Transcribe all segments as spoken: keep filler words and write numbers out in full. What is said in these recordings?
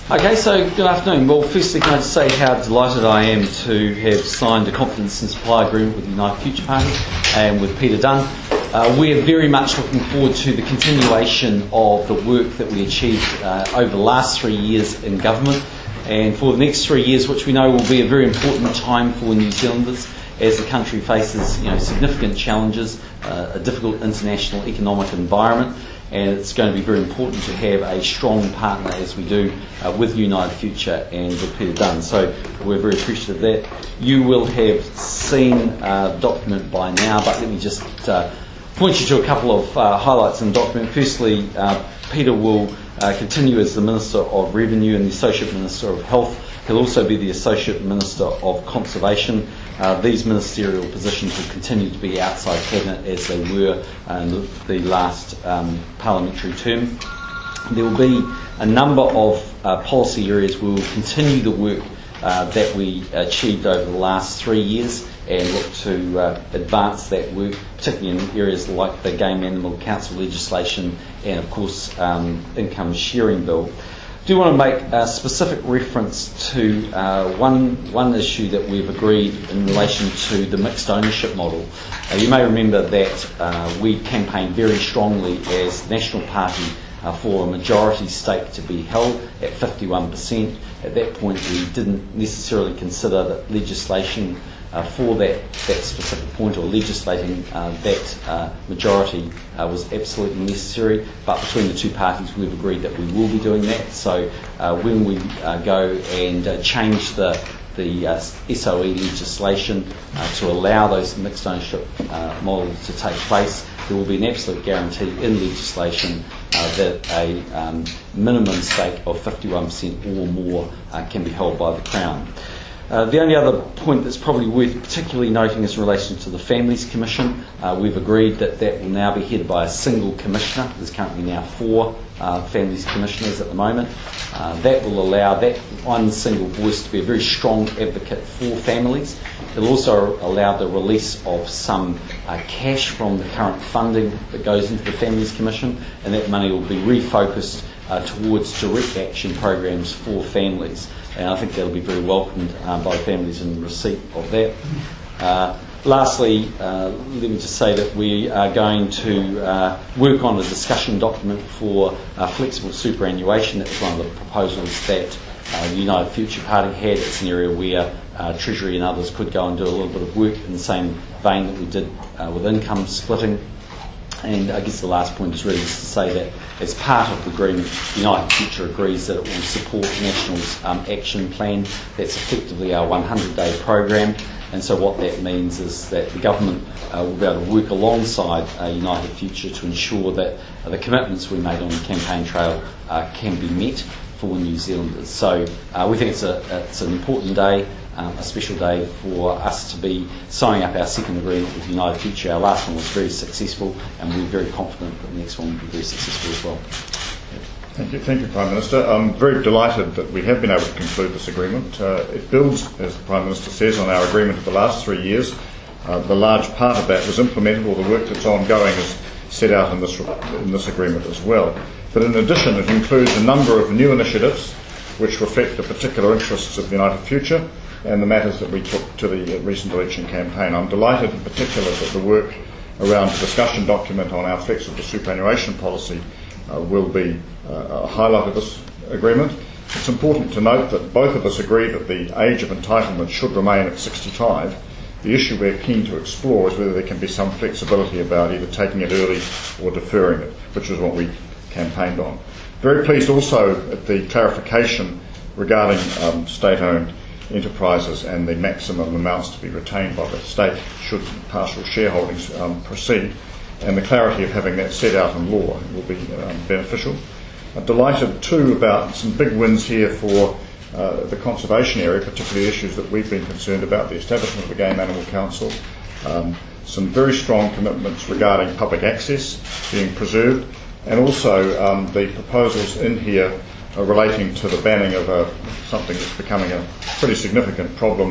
Okay, so good afternoon. Well, firstly, can I just say how delighted I am to have signed a confidence and supply agreement with the United Future Party and with Peter Dunn. Uh, we are very much looking forward to the continuation of the work that we achieved uh, over the last three years in government, and for the next three years, which we know will be a very important time for New Zealanders as the country faces, you know, significant challenges, uh, a difficult international economic environment. And it's going to be very important to have a strong partner, as we do uh, with United Future and with Peter Dunn. So we're very appreciative of that. You will have seen uh, the document by now, but let me just uh, point you to a couple of uh, highlights in the document. Firstly, uh, Peter will uh, continue as the Minister of Revenue and the Associate Minister of Health. He'll also be the Associate Minister of Conservation. Uh, these ministerial positions will continue to be outside Cabinet as they were in the, the last um, parliamentary term. There will be a number of uh, policy areas where we'll continue the work uh, that we achieved over the last three years and look to uh, advance that work, particularly in areas like the Game Animal Council legislation and, of course, um, income sharing bill. I do want to make a specific reference to uh, one one issue that we've agreed in relation to the mixed ownership model. Uh, you may remember that uh, we campaigned very strongly as the National Party uh, for a majority stake to be held at fifty-one percent. At that point, we didn't necessarily consider that legislation Uh, for that, that specific point, or legislating uh, that uh, majority uh, was absolutely necessary. But between the two parties, we've agreed that we will be doing that. So uh, when we uh, go and uh, change the the uh, S O E legislation uh, to allow those mixed ownership uh, models to take place, there will be an absolute guarantee in legislation uh, that a um, minimum stake of fifty-one percent or more uh, can be held by the Crown. Uh, the only other point that's probably worth particularly noting is in relation to the Families Commission. Uh, we've agreed that that will now be headed by a single commissioner. There's currently now four uh, Families Commissioners at the moment. Uh, that will allow that one single voice to be a very strong advocate for families. It'll also allow the release of some uh, cash from the current funding that goes into the Families Commission, and that money will be refocused uh, towards direct action programs for families. And I think that'll be very welcomed um, by families in receipt of that. Uh, lastly, uh, let me just say that we are going to uh, work on a discussion document for uh, flexible superannuation. That was one of the proposals that uh, the United Future Party had. It's an area where uh, Treasury and others could go and do a little bit of work in the same vein that we did uh, with income splitting. And I guess the last point is really just to say that as part of the agreement, United Future agrees that it will support National's um, action plan. That's effectively our one hundred day program. And so what that means is that the government uh, will be able to work alongside uh, United Future to ensure that uh, the commitments we made on the campaign trail uh, can be met for New Zealanders. So uh, we think it's, a, it's an important day. Um, a special day for us to be signing up our second agreement with United Future. Our last one was very successful, and we're very confident that the next one will be very successful as well. Thank you, thank you, Prime Minister. I'm very delighted that we have been able to conclude this agreement. Uh, it builds, as the Prime Minister says, on our agreement of the last three years. Uh, the large part of that was implemented, or the work that's ongoing is set out in this, in this agreement as well. But in addition, it includes a number of new initiatives which reflect the particular interests of the United Future and the matters that we took to the recent election campaign. I'm delighted in particular that the work around the discussion document on our flexible superannuation policy uh, will be uh, a highlight of this agreement. It's important to note that both of us agree that the age of entitlement should remain at sixty-five. The issue we're keen to explore is whether there can be some flexibility about either taking it early or deferring it, which is what we campaigned on. Very pleased also at the clarification regarding um, state-owned enterprises and the maximum amounts to be retained by the state should partial shareholdings um, proceed, and the clarity of having that set out in law will be um, beneficial. I'm delighted too about some big wins here for uh, the conservation area, particularly issues that we've been concerned about, the establishment of the Game Animal Council, um, some very strong commitments regarding public access being preserved, and also um, the proposals in here Uh, relating to the banning of uh, something that's becoming a pretty significant problem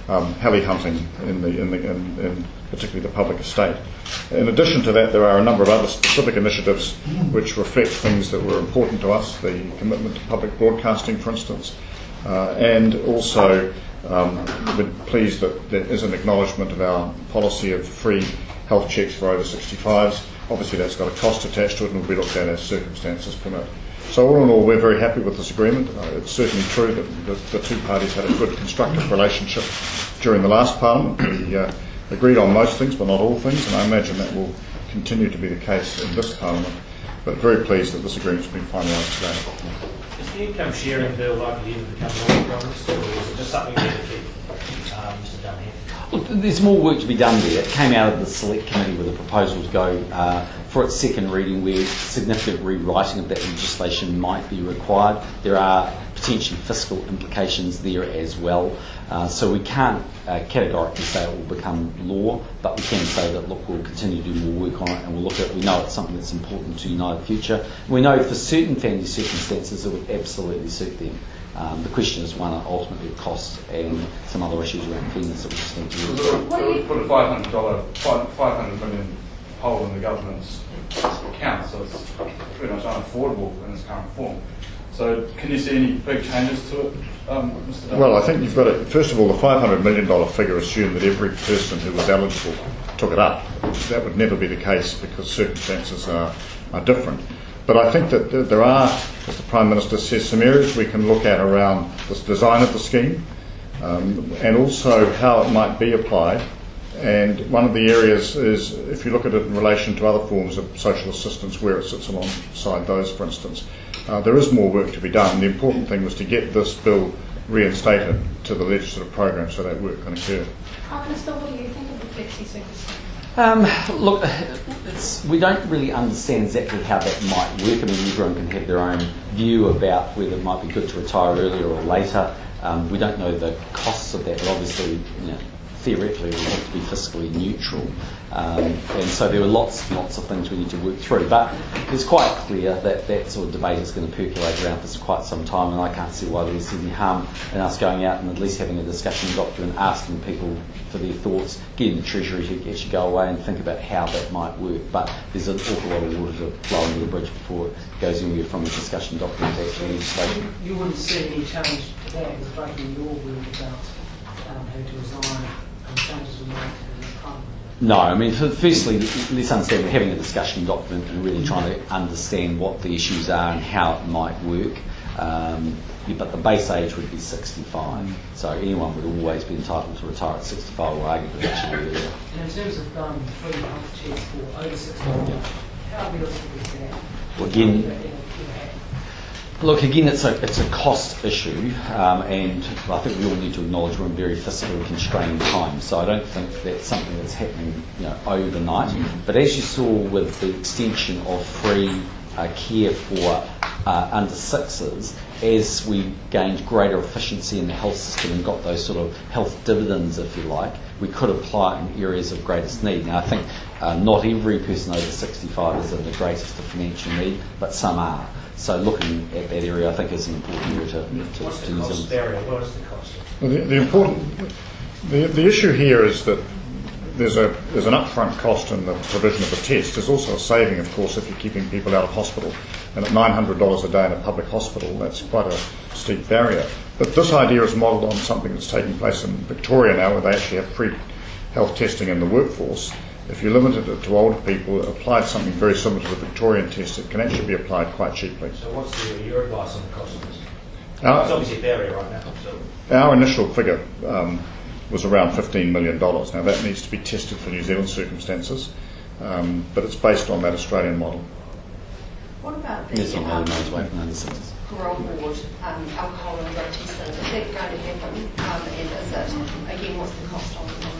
um, heli hunting in the, in the in, in particularly the public estate. In addition to that, there are a number of other specific initiatives which reflect things that were important to us, the commitment to public broadcasting, for instance, uh, and also um, we're pleased that there is an acknowledgement of our policy of free health checks for over sixty-fives. Obviously that's got a cost attached to it and will be looked at as circumstances permit. So all in all, we're very happy with this agreement. Uh, it's certainly true that the, the two parties had a good constructive relationship during the last Parliament. We uh, agreed on most things, but not all things, and I imagine that will continue to be the case in this Parliament. But very pleased that this agreement's been finalised today. Is the income sharing bill likely to become law, Prime Minister, or is it just something that to keep um, Mister Dunn here? Look, there's more work to be done there. It came out of the Select Committee with a proposal to go uh, for its second reading where significant rewriting of that legislation might be required. There are potentially fiscal implications there as well. Uh, so we can't uh, categorically say it will become law, but we can say that, look, we'll continue to do more work on it and we'll look at it. We know it's something that's important to United Future. We know for certain family circumstances it would absolutely suit them. Um, the question is one, ultimately cost and some other issues around fairness that we just need to work through. So put a five hundred dollar, five hundred million hole in the government's account, so it's pretty much unaffordable in its current form. So can you see any big changes to it, um, Mister Dunn? Well, I think you've got to, first of all, the five hundred million dollars figure assumed that every person who was eligible took it up. That would never be the case because circumstances are, are different. But I think that there are, as the Prime Minister says, some areas we can look at around the design of the scheme um, and also how it might be applied. And one of the areas is, if you look at it in relation to other forms of social assistance, where it sits alongside those, for instance, uh, there is more work to be done. The important thing was to get this bill reinstated to the legislative program so that work can occur. Prime Minister, what do you think of the flexi super scheme? Um, look, it's, we don't really understand exactly how that might work. I mean, everyone can have their own view about whether it might be good to retire earlier or later. Um, we don't know the costs of that, but obviously, you know, theoretically, it would have to be fiscally neutral. Um, and so there are lots and lots of things we need to work through. But it's quite clear that that sort of debate is going to percolate around for quite some time, and I can't see why there's any harm in us going out and at least having a discussion document, asking people for their thoughts, getting the Treasury to actually go away and think about how that might work. But there's an awful lot of water to flow under the bridge before it goes anywhere from a discussion document to actually legislation. You wouldn't see any challenge to that as breaking your word about um, having to resign and changes we make to the Parliament? No, I mean, firstly, let's understand we're having a discussion document and really trying to understand what the issues are and how it might work. Um, yeah, but the base age would be sixty-five, so anyone would always be entitled to retire at sixty-five or arguably actually earlier. And in terms of um, free health checks for over sixty-five, how realistic is that? Well, again, look, again, it's a it's a cost issue, um, and I think we all need to acknowledge we're in very fiscally constrained times. So I don't think that's something that's happening, you know, overnight. But as you saw with the extension of free uh, care for uh, under sixes, as we gained greater efficiency in the health system and got those sort of health dividends, if you like, we could apply it in areas of greatest need. Now, I think uh, not every person over sixty-five is in the greatest of financial need, but some are. So looking at that area, I think, is an important area to, to, What's to the New cost Zealand. area? What is the cost? Well, the, the important, the, the issue here is that there's a there's an upfront cost in the provision of the test. There's also a saving, of course, if you're keeping people out of hospital. And at nine hundred dollars a day in a public hospital, that's quite a steep barrier. But this idea is modelled on something that's taking place in Victoria now, where they actually have free health testing in the workforce. If you limited it to older people, applied something very similar to the Victorian test, it can actually be applied quite cheaply. So what's the, your advice on the cost of this? Our, It's obviously a barrier right now. So. our initial figure um, was around fifteen million dollars. Now that needs to be tested for New Zealand circumstances, um, but it's based on that Australian model. What about Yes, the on um, the nose way from under sixes. parole board um, alcohol and drug testing? Is that going to happen? Um, and is it, again, what's the cost on it?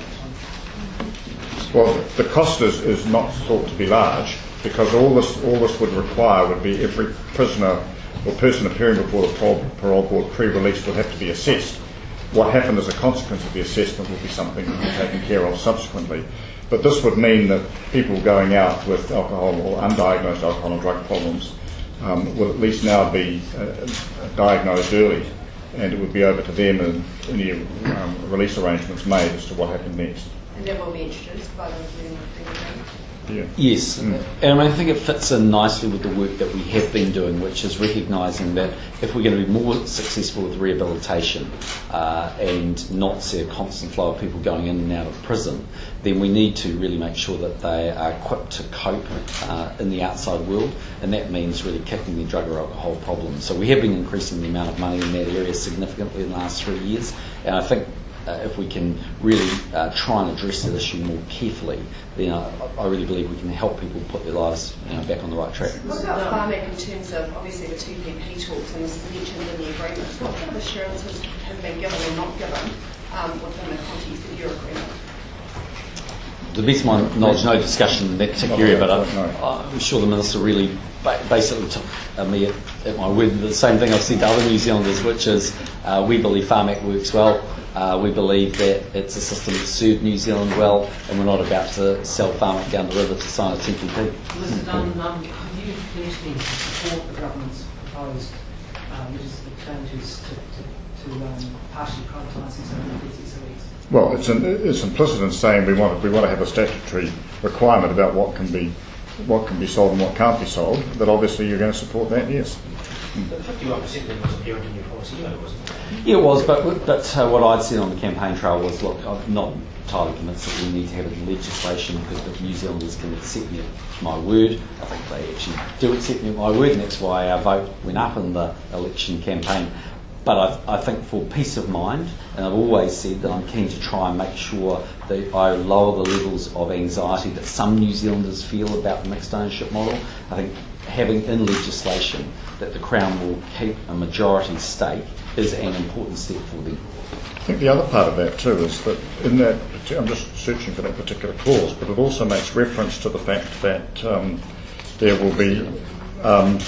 Well, the cost is, is not thought to be large because all this all this would require would be every prisoner or person appearing before the parole, parole board pre-release would have to be assessed. What happened as a consequence of the assessment will be something that will be taken care of subsequently. But this would mean that people going out with alcohol or undiagnosed alcohol and drug problems um, will at least now be uh, diagnosed early and it would be over to them and any um, release arrangements made as to what happened next. And that will be introduced by the agreement. Yeah. Yes, Mm. and I think it fits in nicely with the work that we have been doing, which is recognising that if we're going to be more successful with rehabilitation uh, and not see a constant flow of people going in and out of prison, then we need to really make sure that they are equipped to cope uh, in the outside world, and that means really kicking the drug or alcohol problem. So we have been increasing the amount of money in that area significantly in the last three years, and I think Uh, if we can really uh, try and address that issue more carefully, then I, I really believe we can help people put their lives you know, back on the right track. What about Pharmac in terms of, obviously, the two P P talks, and this is mentioned in the agreement? What sort of assurances have been given or not given um, within the context of your agreement? To the best of my knowledge, no discussion in that particular area, but I, I'm sure the Minister really ba- basically took uh, me at, at my word. The same thing I've said to other New Zealanders, which is uh, we believe Pharmac works well. Uh, we believe that it's a system that served New Zealand well, and we're not about to sell Pharmac down the river to sign a T P P. Mister Dunn, um, have you pledged to support the government's proposed um, legislative changes to, to, to um, partially privatising some of the S S Ls? Well, it's, an, it's implicit in saying we want we want to have a statutory requirement about what can be what can be sold and what can't be sold. That obviously you're going to support that, yes. fifty-one percent then was apparent in your policy, you know, wasn't it? Yeah, it was, but, but uh, what I'd said on the campaign trail was, look, I'm not entirely convinced that we need to have it in legislation because if New Zealanders can accept me at my word, I think they actually do accept me at my word, and that's why our vote went up in the election campaign. But I, I think for peace of mind, and I've always said that I'm keen to try and make sure that I lower the levels of anxiety that some New Zealanders feel about the mixed ownership model. I think having in legislation that the Crown will keep a majority stake is an important step for them. I think the other part of that too is that in that, I'm just searching for that particular clause, but it also makes reference to the fact that um, there will be um,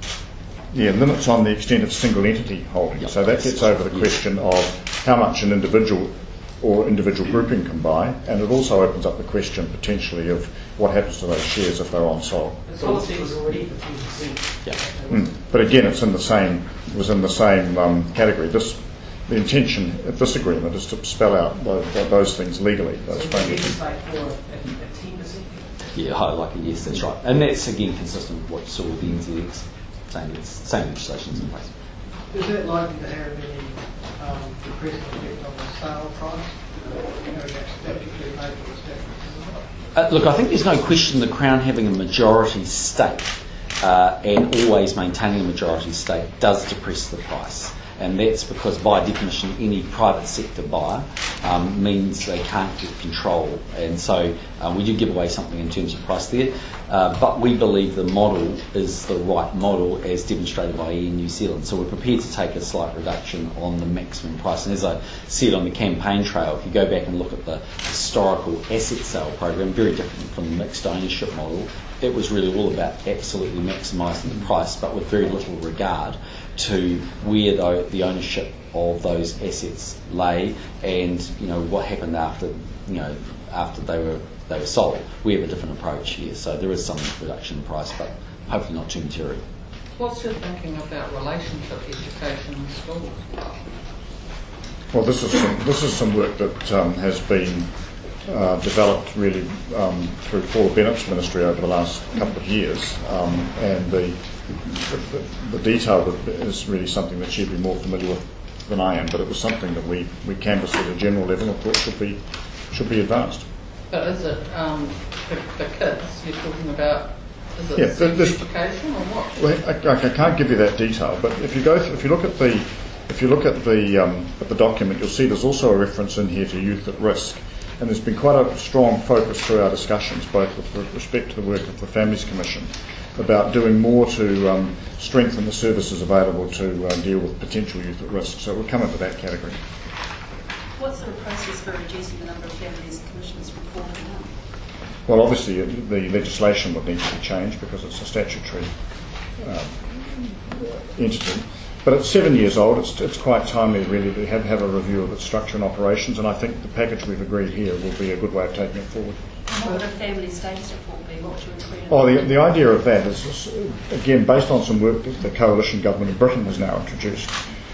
yeah, limits on the extent of single entity holding. Yep. So that gets over the question of how much an individual or individual grouping can buy, and it also opens up the question potentially of what happens to those shares if they're on sold. The policy was already for ten percent. Yeah. Mm. But again, it's in the same was in the same um, category. This the intention of this agreement is to spell out those, those things legally. Those So framework. legislate for at ten percent. Yeah, I like it, yes, that's right. And that's again consistent with what you saw with the N Z X, same, same legislation's in place. Is that likely to have any um, depressing effect on the sale price? You know, that's statutory made for the statute. Uh, look, I think there's no question the Crown having a majority stake uh, and always maintaining a majority stake does depress the price. And that's because, by definition, any private sector buyer um, means they can't get control. And so uh, we do give away something in terms of price there. Uh, but we believe the model is the right model as demonstrated by E N New Zealand. So we're prepared to take a slight reduction on the maximum price. And as I said on the campaign trail, if you go back and look at the historical asset sale program, very different from the mixed ownership model, it was really all about absolutely maximising the price, but with very little regard to where the, the ownership of those assets lay, and you know what happened after you know after they were they were sold. We have a different approach here, so there is some reduction in price, but hopefully not too material. What's your thinking about relationship education in schools? Well, this is some, this is some work that um, has been uh, developed really um, through Paula Bennett's ministry over the last couple of years, um, and the, the the detail of it is really something that she'd be more familiar with than I am. But it was something that we, we canvassed at a general level and thought should be should be advanced. But is it um, for, for kids you're talking about? Is it Yeah, sex this- education or what? Well, I, I can't give you that detail, but if you go, th- if you look at the, if you look at the um, at the document, you'll see there's also a reference in here to youth at risk, and there's been quite a strong focus through our discussions, both with respect to the work of the Families Commission, about doing more to um, strengthen the services available to uh, deal with potential youth at risk. So it will come into that category. What sort of process for reducing the number of families commissioners from four to one? Well, obviously, uh, the legislation would need to be changed because it's a statutory um, entity. But at seven years old, it's, it's quite timely, really, to have, have a review of its structure and operations, and I think the package we've agreed here will be a good way of taking it forward. What would a family status report be? What would you include? Oh, the, the idea of that is, is, again, based on some work that the coalition government in Britain has now introduced,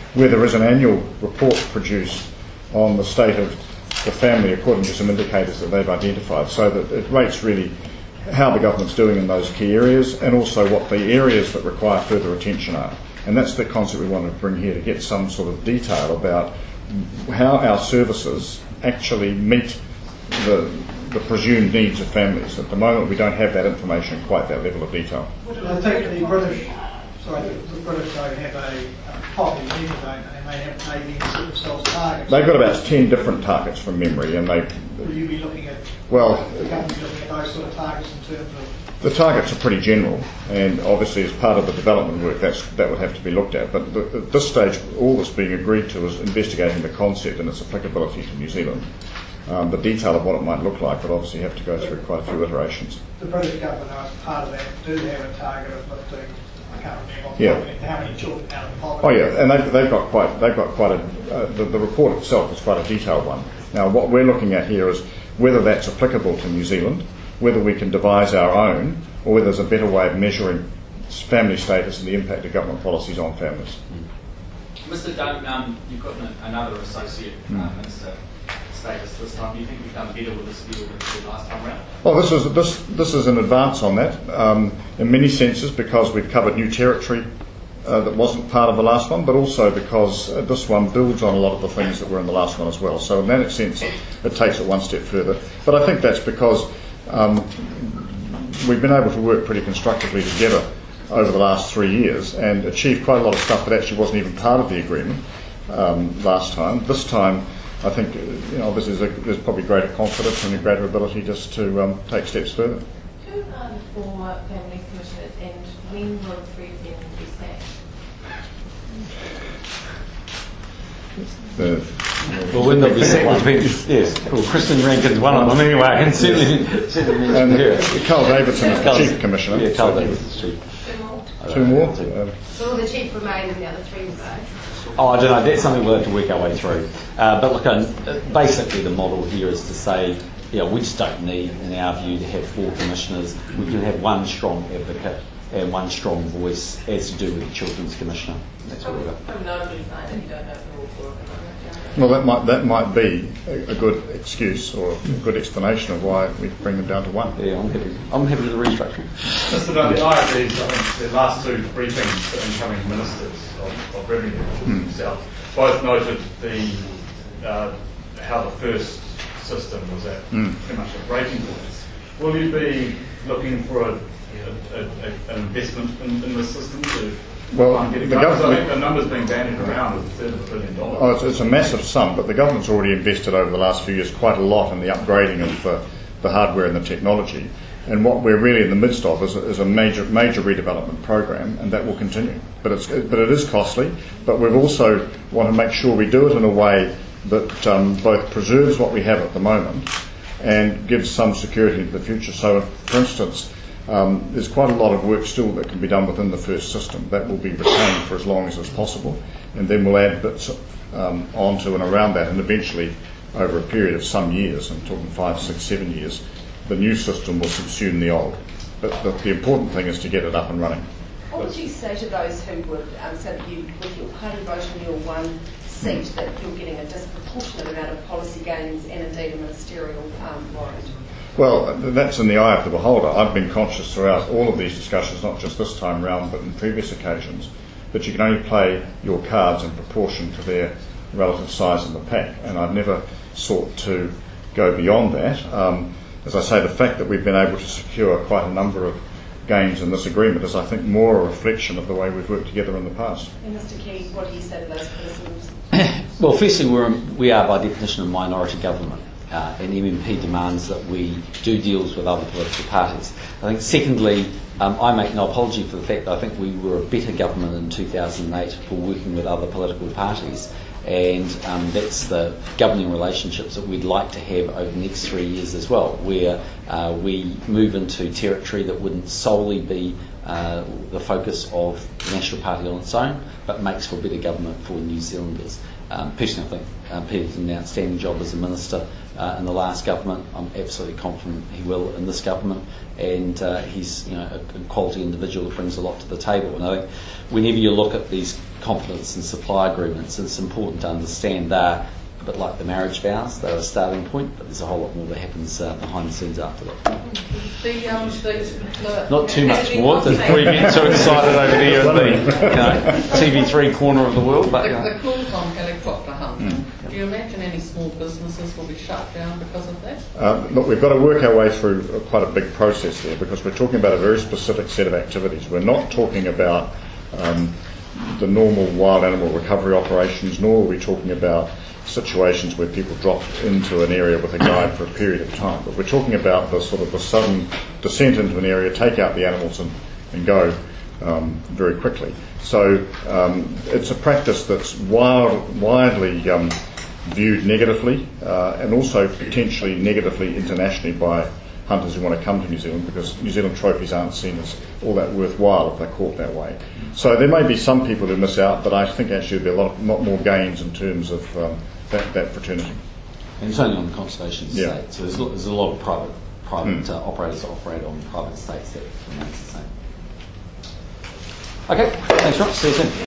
where there is an annual report produced on the state of the family according to some indicators that they've identified, so that it rates really how the government's doing in those key areas and also what the areas that require further attention are. And that's the concept we want to bring here, to get some sort of detail about how our services actually meet the, the presumed needs of families. At the moment we don't have that information, quite that level of detail. I think the British, sorry, the British don't have a uh, poverty measure, don't they? They may have maybe set themselves targets. They've got about ten different targets from memory, and they. Will you be looking at? Well, the government be looking at those sort of targets in terms of? The targets are pretty general, and obviously as part of the development work, that's, that would have to be looked at. But the, at this stage, all that's being agreed to is investigating the concept and its applicability to New Zealand. Um, the detail of what it might look like would obviously have to go through quite a few iterations. The British government, as part of that, do have a target of lifting. I can't remember Yeah. how many children out of poverty. Oh yeah, and they've, they've got quite they've got quite a uh, the, the report itself is quite a detailed one. Now, what we're looking at here is whether that's applicable to New Zealand, whether we can devise our own, or whether there's a better way of measuring family status and the impact of government policies on families. Mister Dunn, um, you've got an, another associate uh, minister status this time. Do you think you've done better with this deal than the last time round? Well, this is this this is an advance on that um, in many senses, because we've covered new territory uh, that wasn't part of the last one, but also because uh, this one builds on a lot of the things that were in the last one as well. So in that sense, it takes it one step further. But I think that's because um, we've been able to work pretty constructively together over the last three years and achieve quite a lot of stuff that actually wasn't even part of the agreement um, last time. This time, I think, you know, obviously there's, a, there's probably greater confidence and a greater ability just to um, take steps further. Who are the former family commissioners, and when will three of them be sacked? The, Well, when they'll be sacked, yes. Well, Kristen Rankin's one of them anyway. I can certainly, certainly mention and her. Carl Davidson is the Carl- Chief Commissioner. Yeah, Carl So Davidson's chief. Two more? Two more. Um, So will the chief remain and the other three will go? Oh, I don't know. That's something we'll have to work our way through. Uh, but look, um, basically the model here is to say, you know, we just don't need, in our view, to have four commissioners. We can have one strong advocate and one strong voice, as to do with the Children's Commissioner. That's what we've got. From nobody's side, and you don't know who all four of them are. well, that might that might be a, a good excuse or a good explanation of why we bring them down to one. Yeah, I'm happy. I'm happy with the restructuring. Mister Dunn, the I R Ds, I think the last two briefings to incoming ministers of, of revenue Hmm. themselves both noted the uh, how the first system was at Hmm. pretty much a breaking point. Will you be looking for a, a, a, a, an investment in, in this system to Well, try and get it the going? 'Cause I government- think the numbers being bandied around is a third of a billion dollars. Oh, it's, it's a massive sum, but the government's already invested over the last few years quite a lot in the upgrading of uh, the hardware and the technology. And what we're really in the midst of is a, is a major major redevelopment program, and that will continue. But it's but it is costly. But we've also want to make sure we do it in a way that um, both preserves what we have at the moment and gives some security into the future. So, for instance, um, there's quite a lot of work still that can be done within the first system. That will be retained for as long as is possible, and then we'll add bits um, onto and around that, and eventually, over a period of some years, I'm talking five, six, seven years, the new system will subsume the old. But the, the important thing is to get it up and running. What would you say to those who would um, say that you, with your party vote in your one seat, that you're getting a disproportionate amount of policy gains and indeed a ministerial um, warrant? Well, that's in the eye of the beholder. I've been conscious throughout all of these discussions, not just this time round, but in previous occasions, that you can only play your cards in proportion to their relative size in the pack, and I've never sought to go beyond that. Um, as I say, the fact that we've been able to secure quite a number of gains in this agreement is, I think, more a reflection of the way we've worked together in the past. And Mister Key, what do you say to those criticisms? Well, firstly, we're, we are by definition a minority government, uh, and M M P demands that we do deals with other political parties. I think, secondly, um, I make no apology for the fact that I think we were a better government in two thousand eight for working with other political parties, and um, that's the governing relationships that we'd like to have over the next three years as well, where uh, we move into territory that wouldn't solely be uh, the focus of the National Party on its own, but makes for better government for New Zealanders. Um, personally, I think uh, Peter did an outstanding job as a minister uh, in the last government. I'm absolutely confident he will in this government, and uh, he's, you know, a, a quality individual who brings a lot to the table. And I think whenever you look at these confidence in supply agreements, it's important to understand they're a bit like the marriage vows. They're a starting point, but there's a whole lot more that happens uh, behind the scenes after that. The, um, the, Not too much more, before you get too excited over there in the you know, T V three corner of the world. But, the, you know. the calls on helicopter hunting, mm. do you imagine any small businesses will be shut down because of that? Uh, look, we've got to work our way through quite a big process there, because we're talking about a very specific set of activities. We're not talking about um, the normal wild animal recovery operations, nor are we talking about situations where people drop into an area with a guide for a period of time. But we're talking about the sort of the sudden descent into an area, take out the animals and, and go um, very quickly. So um, it's a practice that's wild, widely um, viewed negatively uh, and also potentially negatively internationally by hunters who want to come to New Zealand, because New Zealand trophies aren't seen as all that worthwhile if they're caught that way. So there may be some people who miss out, but I think actually there'll be a lot, of, lot more gains in terms of um, that, that fraternity. And it's only on the conservation estate, Yeah. so there's, there's a lot of private private Mm. uh, operators that operate on private estates that remains the same. Okay, thanks Rob, see you soon.